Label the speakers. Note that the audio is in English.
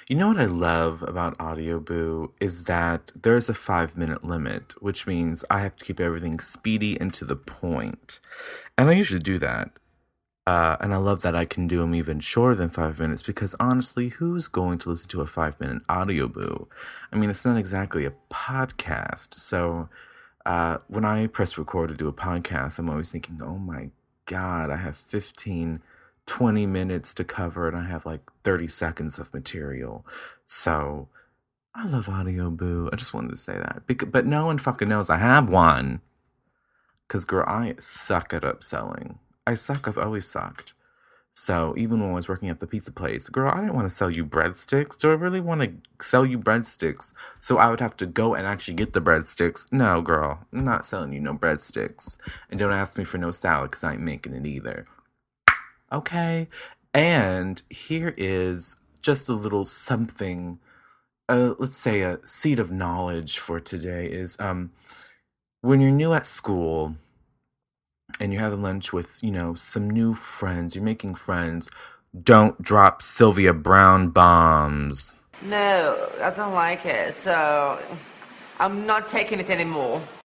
Speaker 1: You know what I love about Audio Boo is that there's a 5 minute limit, which means I have to keep everything speedy and to the point. And I usually do that. And I love that I can do them even shorter than 5 minutes because honestly, who's going to listen to a 5 minute audio boo? I mean, it's not exactly a podcast. So when I press record to do a podcast, I'm always thinking, oh my God, I have 15, 20 minutes to cover and I have like 30 seconds of material. So I love Audio Boo. I just wanted to say that. But no one fucking knows I have one. Because, girl, I suck at upselling. I suck. I've always sucked. So even when I was working at the pizza place, girl, I didn't want to sell you breadsticks. Do I really want to sell you breadsticks? So I would have to go and actually get the breadsticks. No, girl, I'm not selling you no breadsticks. And don't ask me for no salad because I ain't making it either. Okay? And here is just a little something, let's say a seed of knowledge for today is when you're new at school and you're having lunch with, some new friends, you're making friends, don't drop Sylvia Brown bombs.
Speaker 2: No, I don't like it, so I'm not taking it anymore.